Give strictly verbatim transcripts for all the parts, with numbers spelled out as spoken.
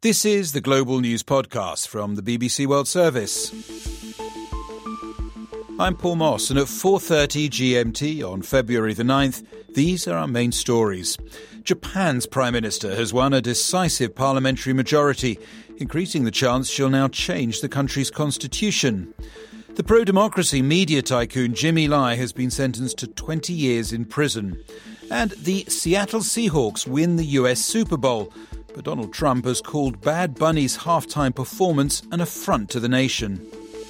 This is the Global News Podcast from the B B C World Service. I'm Paul Moss, and at four thirty G M T on February the ninth, these are our main stories. Japan's Prime Minister has won a decisive parliamentary majority, increasing the chance she'll now change the country's constitution. The pro-democracy media tycoon Jimmy Lai has been sentenced to twenty years in prison. And the Seattle Seahawks win the U S Super Bowl, but Donald Trump has called Bad Bunny's halftime performance an affront to the nation.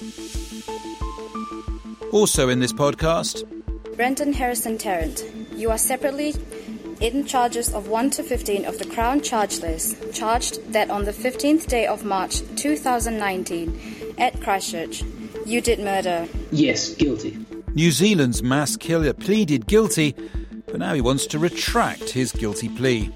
Also in this podcast, Brenton Harrison Tarrant, you are separately in charges of one to fifteen of the Crown charge list, charged that on the fifteenth day of March two thousand nineteen at Christchurch, you did murder. Yes, guilty. New Zealand's mass killer pleaded guilty, but now he wants to retract his guilty plea.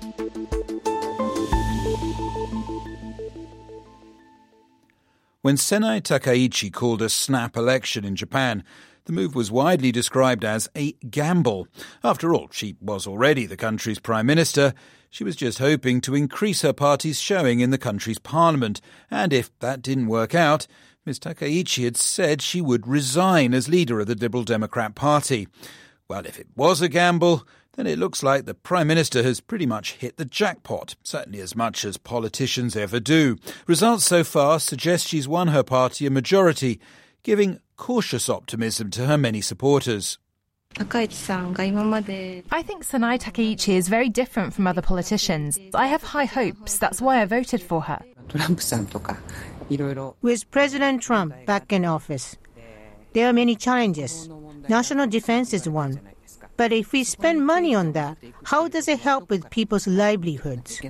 When Senai Takaichi called a snap election in Japan, the move was widely described as a gamble. After all, she was already the country's prime minister. She was just hoping to increase her party's showing in the country's parliament. And if that didn't work out, Miz Takaichi had said she would resign as leader of the Liberal Democrat Party. Well, if it was a gamble, then it looks like the Prime Minister has pretty much hit the jackpot, certainly as much as politicians ever do. Results so far suggest she's won her party a majority, giving cautious optimism to her many supporters. I think Senai Takaichi is very different from other politicians. I have high hopes, that's why I voted for her. With President Trump back in office, there are many challenges. National defense is one. But if we spend money on that, how does it help with people's livelihoods?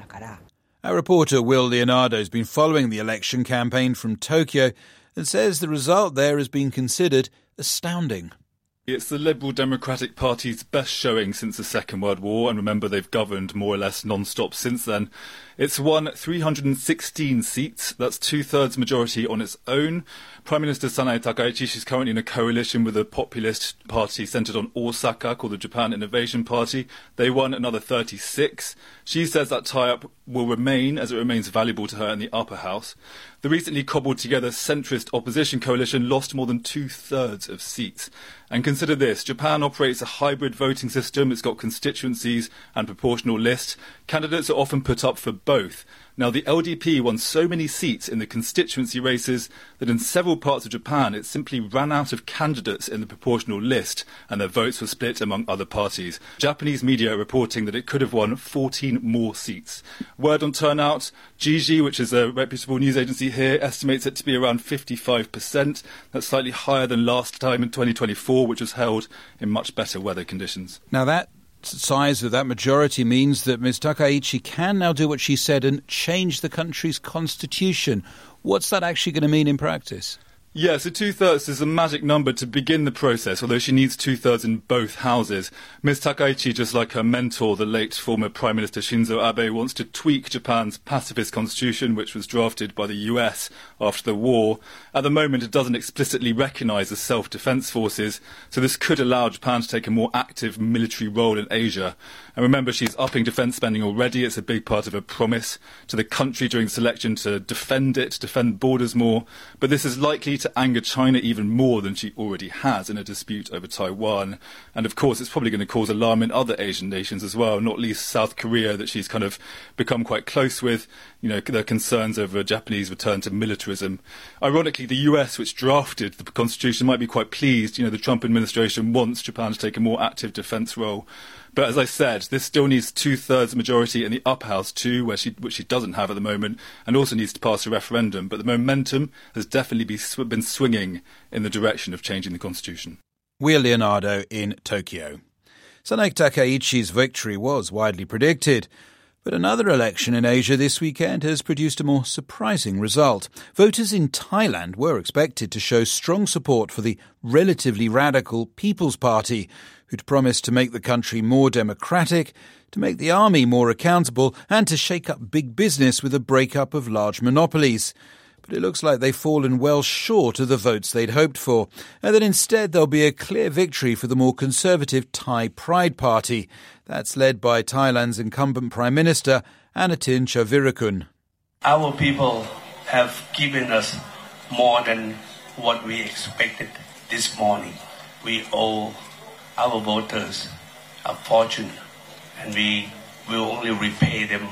Our reporter Will Leonardo has been following the election campaign from Tokyo and says the result there has been considered astounding. It's the Liberal Democratic Party's best showing since the Second World War, and remember they've governed more or less non-stop since then. It's won three hundred sixteen seats, that's two-thirds majority on its own. Prime Minister Senai Takaichi, she's currently in a coalition with a populist party centred on Osaka called the Japan Innovation Party. They won another thirty-six. She says that tie-up will remain as it remains valuable to her in the upper house. The recently cobbled together centrist opposition coalition lost more than two-thirds of seats. And consider this, Japan operates a hybrid voting system. It's got constituencies and proportional lists. Candidates are often put up for both. Now, the L D P won so many seats in the constituency races that in several parts of Japan it simply ran out of candidates in the proportional list and their votes were split among other parties. Japanese media are reporting that it could have won fourteen more seats. Word on turnout, Jiji, which is a reputable news agency here, estimates it to be around fifty-five percent. That's slightly higher than last time in twenty twenty-four, which was held in much better weather conditions. Now that size of that majority means that Miz Takaichi can now do what she said and change the country's constitution. What's that actually going to mean in practice? Yeah, so two-thirds is a magic number to begin the process, although she needs two-thirds in both houses. Miz Takaichi, just like her mentor, the late former Prime Minister Shinzo Abe, wants to tweak Japan's pacifist constitution, which was drafted by the U S after the war. At the moment, it doesn't explicitly recognise the self-defence forces, so this could allow Japan to take a more active military role in Asia. And remember, she's upping defence spending already. It's a big part of her promise to the country during selection to defend it, defend borders more. But this is likely to anger China even more than she already has in a dispute over Taiwan. And of course, it's probably going to cause alarm in other Asian nations as well, not least South Korea, that she's kind of become quite close with. You know, their concerns over a Japanese return to militarism. Ironically, the U S, which drafted the constitution, might be quite pleased. You know, the Trump administration wants Japan to take a more active defence role. But as I said, this still needs two-thirds majority in the upper house too, where she, which she doesn't have at the moment, and also needs to pass a referendum. But the momentum has definitely be, been swinging in the direction of changing the constitution. Will Leonardo in Tokyo. Senai Takaichi's victory was widely predicted. But another election in Asia this weekend has produced a more surprising result. Voters in Thailand were expected to show strong support for the relatively radical People's Party, who'd promised to make the country more democratic, to make the army more accountable, and to shake up big business with a breakup of large monopolies. But it looks like they've fallen well short of the votes they'd hoped for, and that instead there'll be a clear victory for the more conservative Thai Pride Party. That's led by Thailand's incumbent Prime Minister, Anutin Charnvirakul. Our people have given us more than what we expected this morning. We owe our voters a fortune, and we will only repay them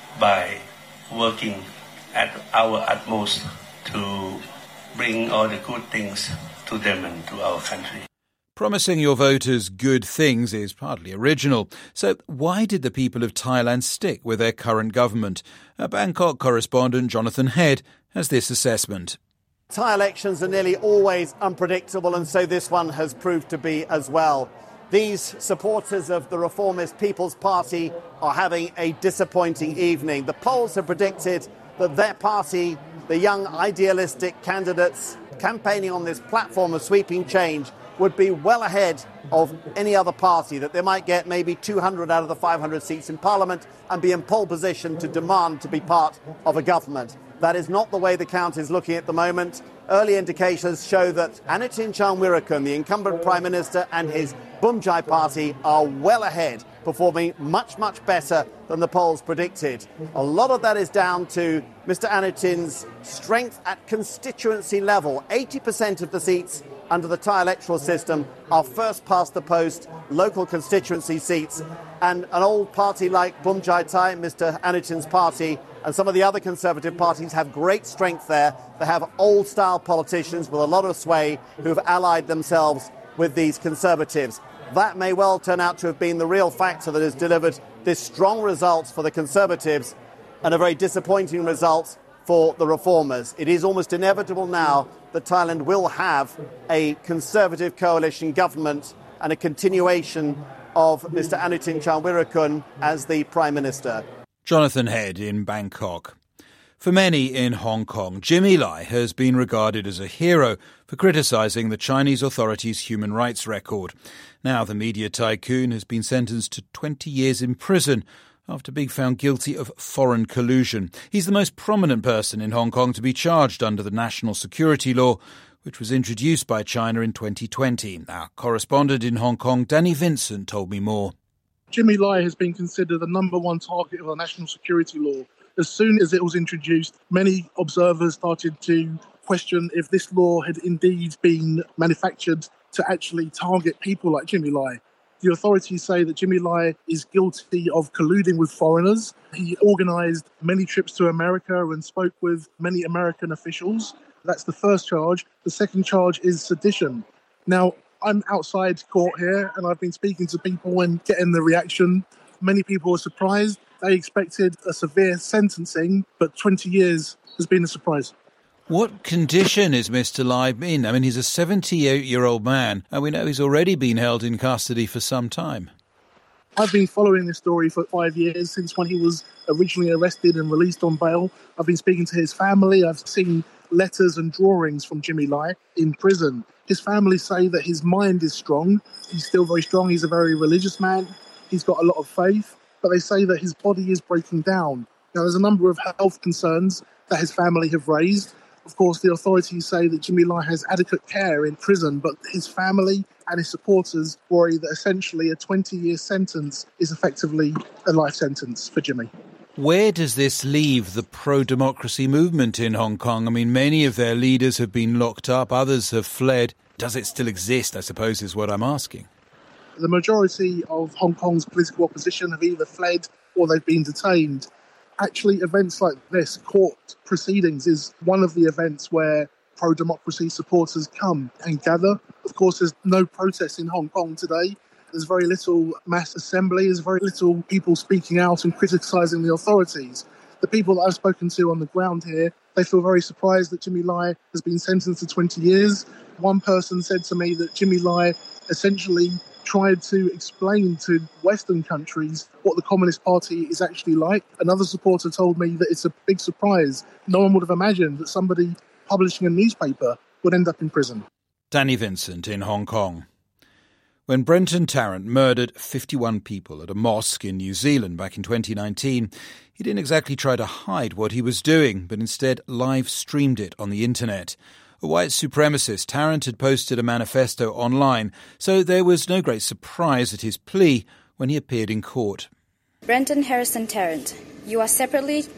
by working at our utmost to bring all the good things to them and to our country. Promising your voters good things is partly original. So why did the people of Thailand stick with their current government? Our Bangkok correspondent Jonathan Head has this assessment. Thai elections are nearly always unpredictable, and so this one has proved to be as well. These supporters of the reformist People's Party are having a disappointing evening. The polls have predicted that their party, the young idealistic candidates campaigning on this platform of sweeping change, would be well ahead of any other party, that they might get maybe two hundred out of the five hundred seats in Parliament and be in pole position to demand to be part of a government. That is not the way the count is looking at the moment. Early indications show that Anutin Charnvirakul, the incumbent Prime Minister, and his Bumjai party are well ahead, performing much, much better than the polls predicted. A lot of that is down to Mister Anutin's strength at constituency level. eighty percent of the seats under the Thai electoral system are first past the post local constituency seats, and an old party like Bumjai Thai, Mister Anutin's party, and some of the other conservative parties have great strength there. They have old-style politicians with a lot of sway who have allied themselves with these conservatives. That may well turn out to have been the real factor that has delivered this strong results for the Conservatives and a very disappointing result for the Reformers. It is almost inevitable now that Thailand will have a Conservative coalition government and a continuation of Mister Anutin Charnvirakul as the Prime Minister. Jonathan Head in Bangkok. For many in Hong Kong, Jimmy Lai has been regarded as a hero for criticising the Chinese authorities' human rights record. Now the media tycoon has been sentenced to twenty years in prison after being found guilty of foreign collusion. He's the most prominent person in Hong Kong to be charged under the national security law, which was introduced by China in twenty twenty. Our correspondent in Hong Kong, Danny Vincent, told me more. Jimmy Lai has been considered the number one target of the national security law. As soon as it was introduced, many observers started to question if this law had indeed been manufactured to actually target people like Jimmy Lai. The authorities say that Jimmy Lai is guilty of colluding with foreigners. He organised many trips to America and spoke with many American officials. That's the first charge. The second charge is sedition. Now, I'm outside court here and I've been speaking to people and getting the reaction. Many people are surprised. They expected a severe sentencing, but twenty years has been a surprise. What condition is Mister Lai in? I mean, he's a seventy-eight-year-old man, and we know he's already been held in custody for some time. I've been following this story for five years, since when he was originally arrested and released on bail. I've been speaking to his family. I've seen letters and drawings from Jimmy Lai in prison. His family say that his mind is strong. He's still very strong. He's a very religious man. He's got a lot of faith. But they say that his body is breaking down. Now, there's a number of health concerns that his family have raised. Of course, the authorities say that Jimmy Lai has adequate care in prison, but his family and his supporters worry that essentially a twenty-year sentence is effectively a life sentence for Jimmy. Where does this leave the pro-democracy movement in Hong Kong? I mean, many of their leaders have been locked up, others have fled. Does it still exist, I suppose, is what I'm asking. The majority of Hong Kong's political opposition have either fled or they've been detained. Actually, events like this, court proceedings, is one of the events where pro-democracy supporters come and gather. Of course, there's no protest in Hong Kong today. There's very little mass assembly. There's very little people speaking out and criticising the authorities. The people that I've spoken to on the ground here, they feel very surprised that Jimmy Lai has been sentenced to twenty years. One person said to me that Jimmy Lai essentially tried to explain to Western countries what the Communist Party is actually like. Another supporter told me that it's a big surprise. No one would have imagined that somebody publishing a newspaper would end up in prison. Danny Vincent in Hong Kong. When Brenton Tarrant murdered fifty-one people at a mosque in New Zealand back in twenty nineteen, he didn't exactly try to hide what he was doing, but instead live-streamed it on the internet. A white supremacist, Tarrant had posted a manifesto online, so there was no great surprise at his plea when he appeared in court. Brenton Harrison Tarrant, you are separately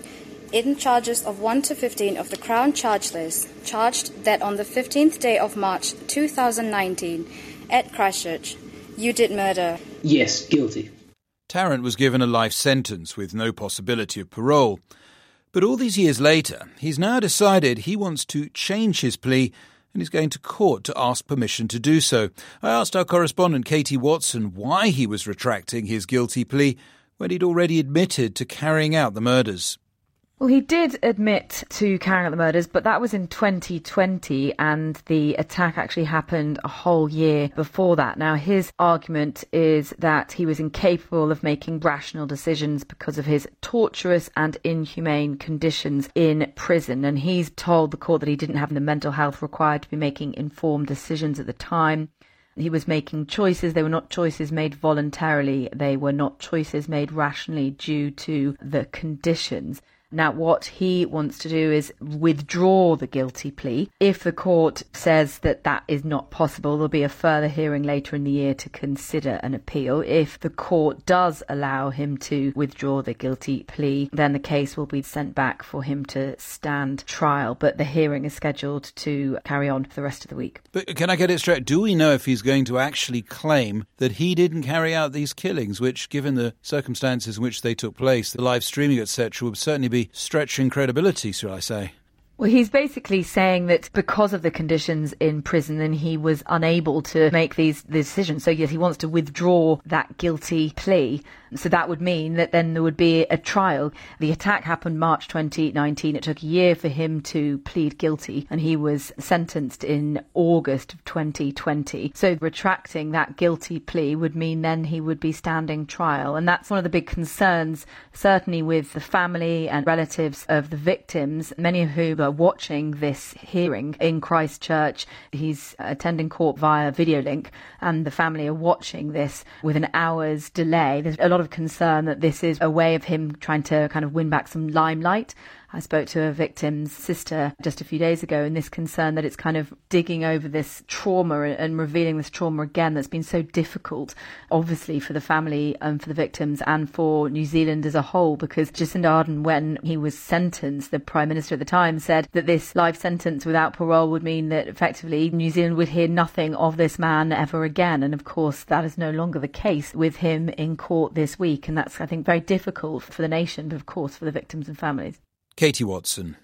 in charges of one to fifteen of the Crown charge list, charged that on the fifteenth day of March two thousand nineteen at Christchurch, you did murder. Yes, guilty. Tarrant was given a life sentence with no possibility of parole. But all these years later, he's now decided he wants to change his plea and is going to court to ask permission to do so. I asked our correspondent Katie Watson why he was retracting his guilty plea when he'd already admitted to carrying out the murders. Well, he did admit to carrying out the murders, but that was in twenty twenty, and the attack actually happened a whole year before that. Now, his argument is that he was incapable of making rational decisions because of his torturous and inhumane conditions in prison, and he's told the court that he didn't have the mental health required to be making informed decisions at the time. He was making choices. They were not choices made voluntarily. They were not choices made rationally due to the conditions. Now, what he wants to do is withdraw the guilty plea. If the court says that that is not possible, there'll be a further hearing later in the year to consider an appeal. If the court does allow him to withdraw the guilty plea, then the case will be sent back for him to stand trial. But the hearing is scheduled to carry on for the rest of the week. But can I get it straight? Do we know if he's going to actually claim that he didn't carry out these killings, which, given the circumstances in which they took place, the live streaming, et cetera, would certainly be stretching credibility, shall I say? Well, he's basically saying that because of the conditions in prison, then he was unable to make these, these decisions. So, yes, he wants to withdraw that guilty plea. So that would mean that then there would be a trial. The attack happened March twenty nineteen. It took a year for him to plead guilty, and he was sentenced in August of twenty twenty. So retracting that guilty plea would mean then he would be standing trial. And that's one of the big concerns, certainly with the family and relatives of the victims, many of whom are watching this hearing in Christchurch. He's attending court via video link, and the family are watching this with an hour's delay. There's a lot of concern that this is a way of him trying to kind of win back some limelight. I spoke to a victim's sister just a few days ago, and this concern that it's kind of digging over this trauma and revealing this trauma again that's been so difficult, obviously, for the family and for the victims and for New Zealand as a whole, because Jacinda Ardern, when he was sentenced, the Prime Minister at the time said that this life sentence without parole would mean that effectively New Zealand would hear nothing of this man ever again. And of course, that is no longer the case with him in court this week. And that's, I think, very difficult for the nation, but of course for the victims and families. Katie Watson.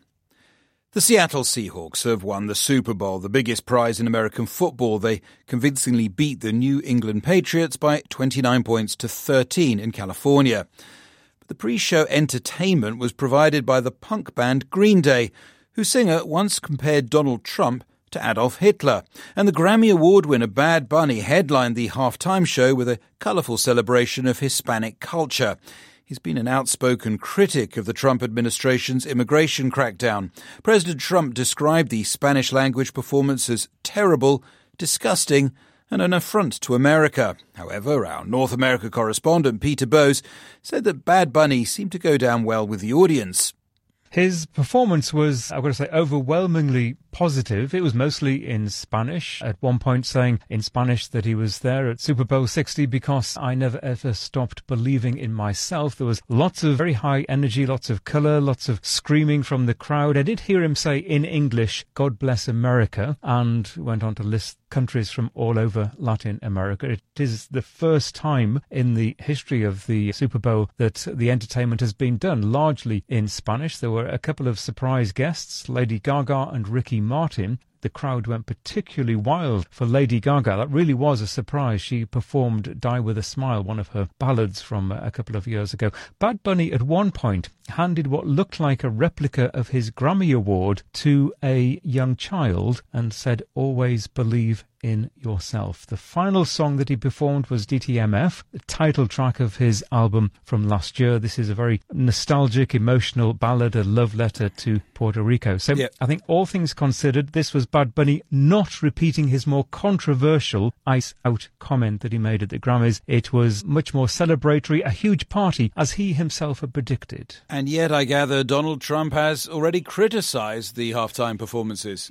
The Seattle Seahawks have won the Super Bowl, the biggest prize in American football. They convincingly beat the New England Patriots by twenty-nine points to thirteen in California. But the pre-show entertainment was provided by the punk band Green Day, whose singer once compared Donald Trump to Adolf Hitler. And the Grammy Award winner Bad Bunny headlined the halftime show with a colourful celebration of Hispanic culture. He's been an outspoken critic of the Trump administration's immigration crackdown. President Trump described the Spanish-language performance as terrible, disgusting, and an affront to America. However, our North America correspondent Peter Bowes said that Bad Bunny seemed to go down well with the audience. His performance was, I've got to say, overwhelmingly positive. It was mostly in Spanish, at one point saying in Spanish that he was there at Super Bowl sixty because I never ever stopped believing in myself. There was lots of very high energy, lots of colour, lots of screaming from the crowd. I did hear him say in English, God bless America, and went on to list countries from all over Latin America. It is the first time in the history of the Super Bowl that the entertainment has been done largely in Spanish. There were a couple of surprise guests, Lady Gaga and Ricky Martin. The crowd went particularly wild for Lady Gaga. That really was a surprise. She performed Die With a Smile, one of her ballads from a couple of years ago. Bad Bunny at one point handed what looked like a replica of his Grammy Award to a young child and said, always believe in yourself. The final song that he performed was D T M F, the title track of his album from last year. This is a very nostalgic, emotional ballad, a love letter to Puerto Rico. So yep. I think all things considered, this was Bad Bunny not repeating his more controversial Ice Out comment that he made at the Grammys. It was much more celebratory, a huge party, as he himself had predicted. And yet, I gather, Donald Trump has already criticised the halftime performances.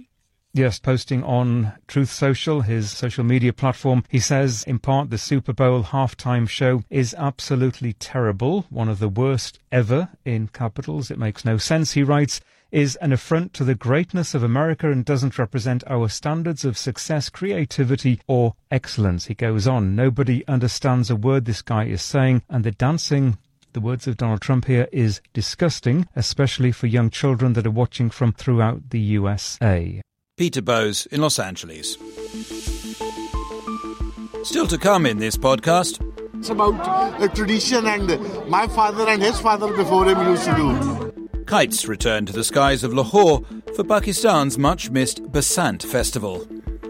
Yes, posting on Truth Social, his social media platform, he says, in part, the Super Bowl halftime show is absolutely terrible, one of the worst ever in capitals. It makes no sense, he writes, is an affront to the greatness of America and doesn't represent our standards of success, creativity or excellence. He goes on, nobody understands a word this guy is saying, and the dancing, the words of Donald Trump here, is disgusting, especially for young children that are watching from throughout the U S A. Peter Bowes in Los Angeles. Still to come in this podcast. It's about a tradition and my father and his father before him used to do. Kites return to the skies of Lahore for Pakistan's much-missed Basant Festival.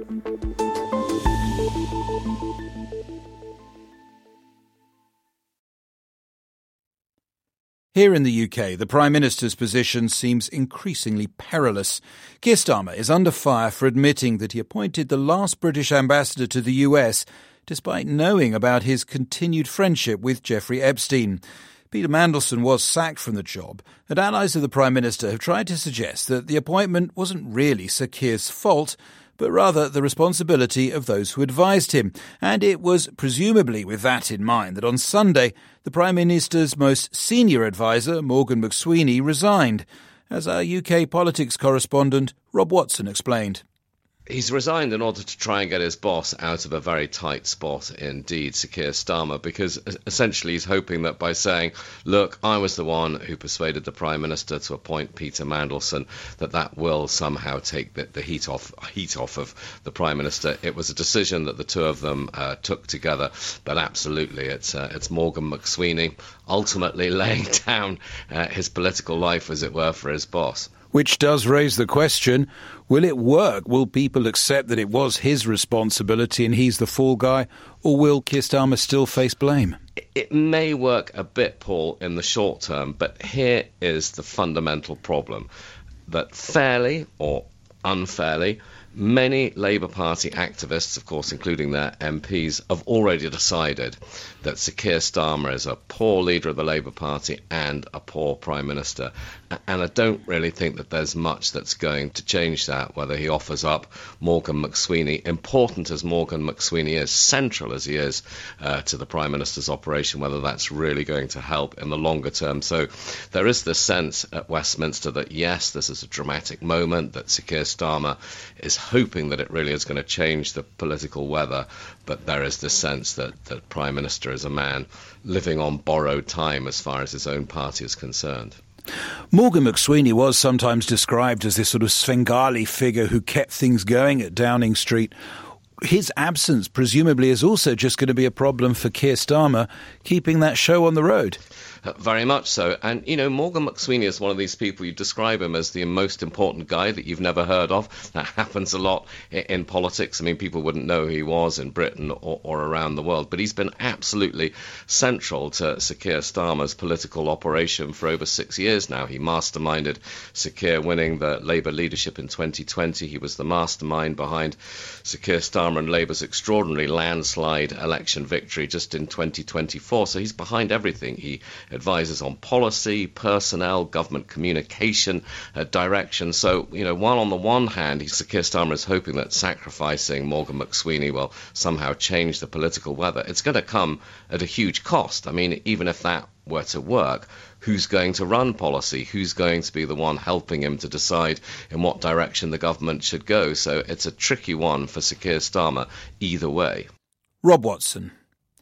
Here in the U K, the Prime Minister's position seems increasingly perilous. Keir Starmer is under fire for admitting that he appointed the last British ambassador to the U S, despite knowing about his continued friendship with Jeffrey Epstein. Peter Mandelson was sacked from the job, and allies of the Prime Minister have tried to suggest that the appointment wasn't really Sir Keir's fault, but rather the responsibility of those who advised him. And it was presumably with that in mind that on Sunday, the Prime Minister's most senior adviser, Morgan McSweeney, resigned, as our U K politics correspondent Rob Watson explained. He's resigned in order to try and get his boss out of a very tight spot indeed, Sir Keir Starmer, because essentially he's hoping that by saying, look, I was the one who persuaded the Prime Minister to appoint Peter Mandelson, that that will somehow take the, the heat off heat off of the Prime Minister. It was a decision that the two of them uh, took together, but absolutely it's, uh, it's Morgan McSweeney ultimately laying down uh, his political life, as it were, for his boss. Which does raise the question, will it work? Will people accept that it was his responsibility and he's the fall guy? Or will Keir Starmer still face blame? It may work a bit, Paul, in the short term, but here is the fundamental problem. That fairly or unfairly, many Labour Party activists, of course, including their M Ps, have already decided that Sir Keir Starmer is a poor leader of the Labour Party and a poor Prime Minister. And I don't really think that there's much that's going to change that, whether he offers up Morgan McSweeney, important as Morgan McSweeney is, central as he is uh, to the Prime Minister's operation, whether that's really going to help in the longer term. So there is this sense at Westminster that, yes, this is a dramatic moment, that Sir Keir Starmer is hoping that it really is going to change the political weather, but there is this sense that the Prime Minister is a man living on borrowed time as far as his own party is concerned. Morgan McSweeney was sometimes described as this sort of Svengali figure who kept things going at Downing Street. His absence presumably is also just going to be a problem for Keir Starmer, keeping that show on the road. Uh, very much so. And, you know, Morgan McSweeney is one of these people, you describe him as the most important guy that you've never heard of. That happens a lot in, in politics. I mean, people wouldn't know who he was in Britain or, or around the world. But he's been absolutely central to Sir Keir Starmer's political operation for over six years now. He masterminded Sir Keir winning the Labour leadership in twenty twenty. He was the mastermind behind Sir Keir Starmer and Labour's extraordinary landslide election victory just in twenty twenty-four. So he's behind everything. He advises on policy, personnel, government communication, uh, direction. So, you know, while on the one hand, Sir Keir Starmer is hoping that sacrificing Morgan McSweeney will somehow change the political weather, it's going to come at a huge cost. I mean, even if that were to work, who's going to run policy? Who's going to be the one helping him to decide in what direction the government should go? So it's a tricky one for Sir Keir Starmer either way. Rob Watson.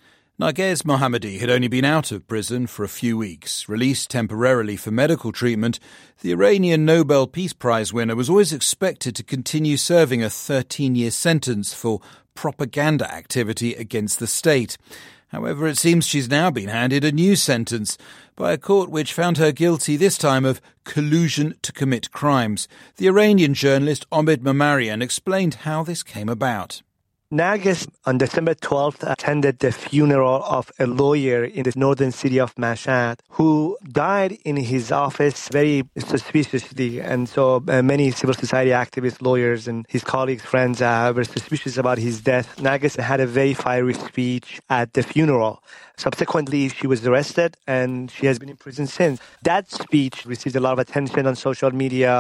Narges Mohammadi had only been out of prison for a few weeks. Released temporarily for medical treatment, the Iranian Nobel Peace Prize winner was always expected to continue serving a thirteen-year sentence for propaganda activity against the state. However, it seems she's now been handed a new sentence by a court which found her guilty this time of collusion to commit crimes. The Iranian journalist Omid Mamarian explained how this came about. Narges on December twelfth attended the funeral of a lawyer in the northern city of Mashhad who died in his office very suspiciously. And so uh, many civil society activists, lawyers and his colleagues, friends uh, were suspicious about his death. Narges had a very fiery speech at the funeral. Subsequently, she was arrested and she has been in prison since. That speech received a lot of attention on social media.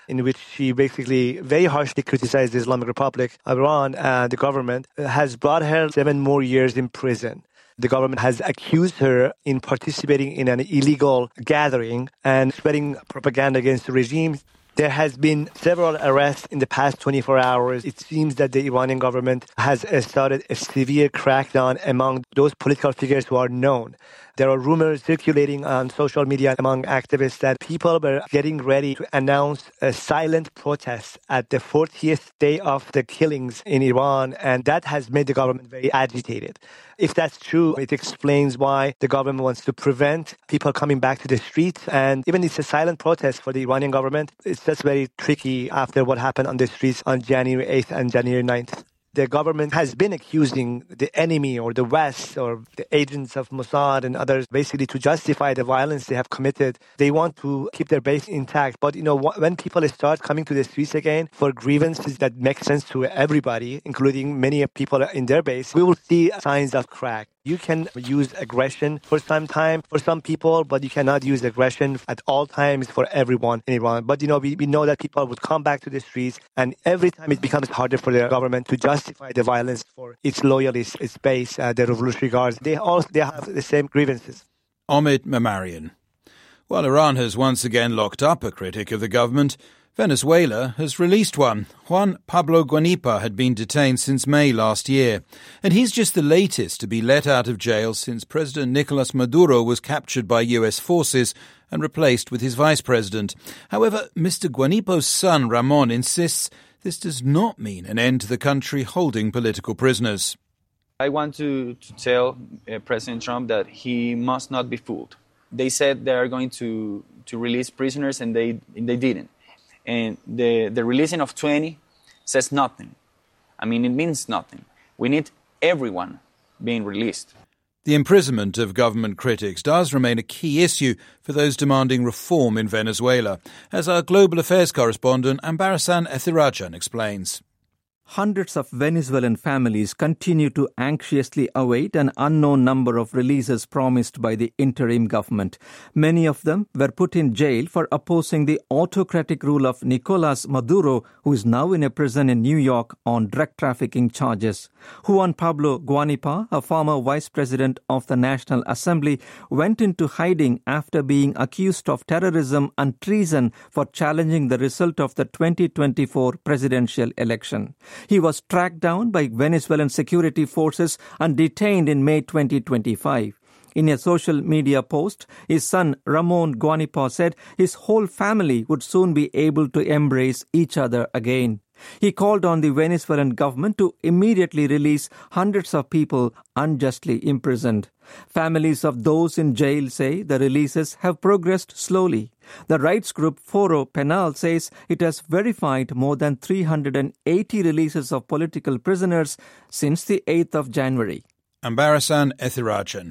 in which she basically very harshly criticized the Islamic Republic of Iran and the government, has brought her seven more years in prison. The government has accused her in participating in an illegal gathering and spreading propaganda against the regime. There has been several arrests in the past twenty-four hours. It seems that the Iranian government has started a severe crackdown among those political figures who are known. There are rumors circulating on social media among activists that people were getting ready to announce a silent protest at the fortieth day of the killings in Iran, and that has made the government very agitated. If that's true, it explains why the government wants to prevent people coming back to the streets, and even it's a silent protest for the Iranian government. It's just very tricky after what happened on the streets on January eighth and January ninth. The government has been accusing the enemy or the West or the agents of Mossad and others basically to justify the violence they have committed. They want to keep their base intact. But, you know, when people start coming to the streets again for grievances that make sense to everybody, including many people in their base, we will see signs of crack. You can use aggression for some time for some people, but you cannot use aggression at all times for everyone in Iran. But, you know, we, we know that people would come back to the streets, and every time it becomes harder for the government to justify the violence for its loyalists, its base, uh, the Revolutionary Guards. They all they have the same grievances. Omid Memarian. While Iran has once again locked up a critic of the government, Venezuela has released one. Juan Pablo Guanipa had been detained since May last year, and he's just the latest to be let out of jail since President Nicolas Maduro was captured by U S forces and replaced with his vice president. However, Mister Guanipa's son Ramon insists this does not mean an end to the country holding political prisoners. I want to, to tell uh, President Trump that he must not be fooled. They said they are going to, to release prisoners, and they and they didn't. And the, the releasing of twenty says nothing. I mean, it means nothing. We need everyone being released. The imprisonment of government critics does remain a key issue for those demanding reform in Venezuela, as our global affairs correspondent Ambarasan Ethirajan explains. Hundreds of Venezuelan families continue to anxiously await an unknown number of releases promised by the interim government. Many of them were put in jail for opposing the autocratic rule of Nicolas Maduro, who is now in a prison in New York on drug trafficking charges. Juan Pablo Guanipa, a former vice president of the National Assembly, went into hiding after being accused of terrorism and treason for challenging the result of the twenty twenty-four presidential election. He was tracked down by Venezuelan security forces and detained in May twenty twenty-five. In a social media post, his son Ramon Guanipa said his whole family would soon be able to embrace each other again. He called on the Venezuelan government to immediately release hundreds of people unjustly imprisoned. Families of those in jail say the releases have progressed slowly. The rights group Foro Penal says it has verified more than three hundred eighty releases of political prisoners since the eighth of January. Ambarasan Ethirajan.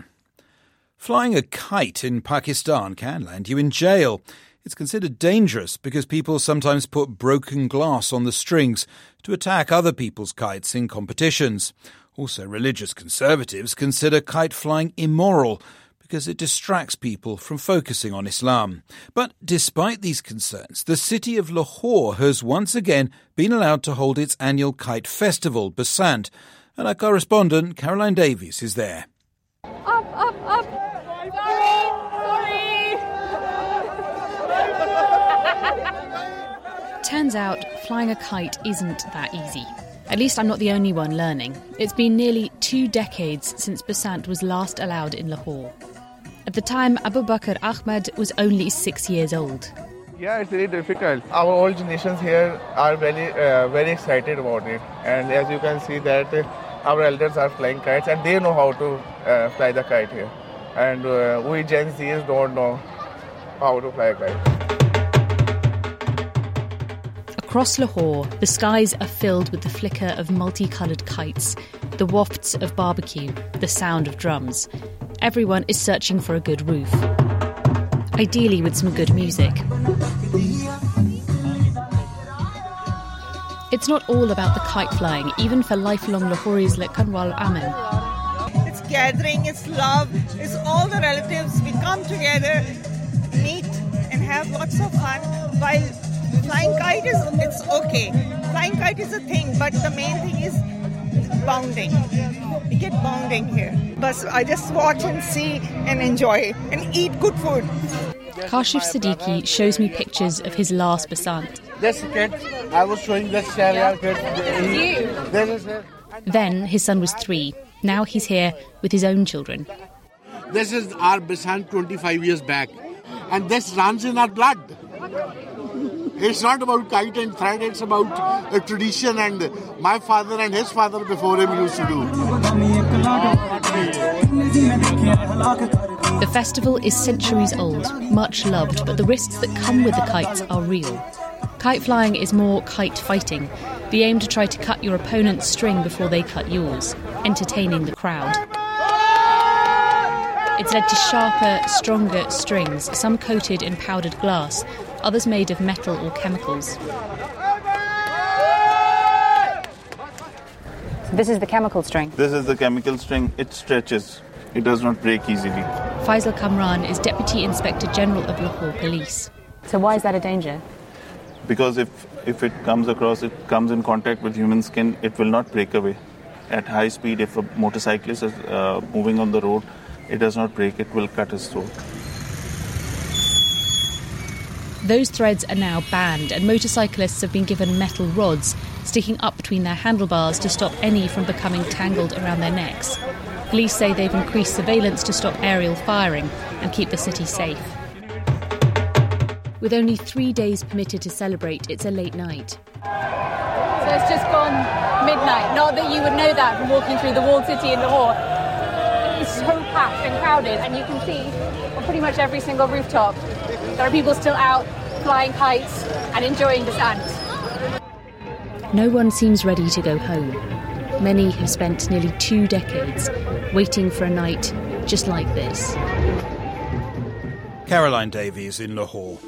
Flying a kite in Pakistan can land you in jail. It's considered dangerous because people sometimes put broken glass on the strings to attack other people's kites in competitions. Also, religious conservatives consider kite flying immoral because it distracts people from focusing on Islam. But despite these concerns, the city of Lahore has once again been allowed to hold its annual kite festival, Basant, and our correspondent Caroline Davies is there. Up, up, up! Sorry, sorry! Turns out flying a kite isn't that easy. At least I'm not the only one learning. It's been nearly two decades since Basant was last allowed in Lahore. At the time, Abu Bakr Ahmed was only six years old. Yeah, it's really difficult. Our old generations here are very, uh, very excited about it. And as you can see that uh, our elders are flying kites and they know how to uh, fly the kite here. And uh, we Gen Zs don't know how to fly a kite. Across Lahore, the skies are filled with the flicker of multicoloured kites, the wafts of barbecue, the sound of drums. Everyone is searching for a good roof, ideally with some good music. It's not all about the kite flying, even for lifelong Lahoris like Kanwal Amin. It's gathering, it's love, it's all the relatives. We come together, meet and have lots of fun while Flying kite is, it's okay. Flying kite is a thing, but the main thing is bounding. We get bounding here. But I just watch and see and enjoy and eat good food. Kashif Siddiqui shows me pictures of his last Basant. This kid, I was showing this Shahryar kid. Then his son was three. Now he's here with his own children. This is our Basant twenty-five years back. And this runs in our blood. It's not about kite and thread, it's about a tradition, and my father and his father before him used to do. The festival is centuries old, much loved, but the risks that come with the kites are real. Kite flying is more kite fighting, the aim to try to cut your opponent's string before they cut yours, entertaining the crowd. It's led to sharper, stronger strings, some coated in powdered glass, others made of metal or chemicals. So this is the chemical string? This is the chemical string. It stretches. It does not break easily. Faisal Kamran is Deputy Inspector General of Lahore Police. So why is that a danger? Because if, if it comes across, it comes in contact with human skin, it will not break away. At high speed, if a motorcyclist is uh, moving on the road, it does not break, it will cut his throat. Those threads are now banned, and motorcyclists have been given metal rods sticking up between their handlebars to stop any from becoming tangled around their necks. Police say they've increased surveillance to stop aerial firing and keep the city safe. With only three days permitted to celebrate, it's a late night. So it's just gone midnight. Not that you would know that from walking through the walled city in Lahore. It's so packed and crowded, and you can see on pretty much every single rooftop there are people still out flying kites and enjoying the sand. No one seems ready to go home. Many have spent nearly two decades waiting for a night just like this. Caroline Davies in Lahore.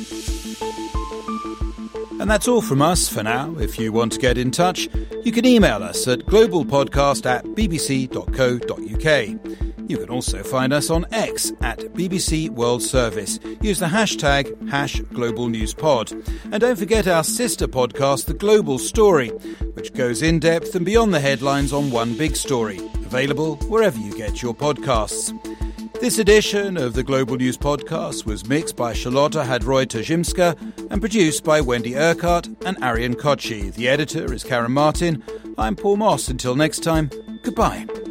And that's all from us for now. If you want to get in touch, you can email us at globalpodcast at bbc dot co dot uk. You can also find us on X at B B C World Service. Use the hashtag hash Global News Pod. And don't forget our sister podcast, The Global Story, which goes in depth and beyond the headlines on one big story. Available wherever you get your podcasts. This edition of the Global News Podcast was mixed by Charlotta Hadroy-Tajimska and produced by Wendy Urquhart and Arian Kochi. The editor is Karen Martin. I'm Paul Moss. Until next time, goodbye.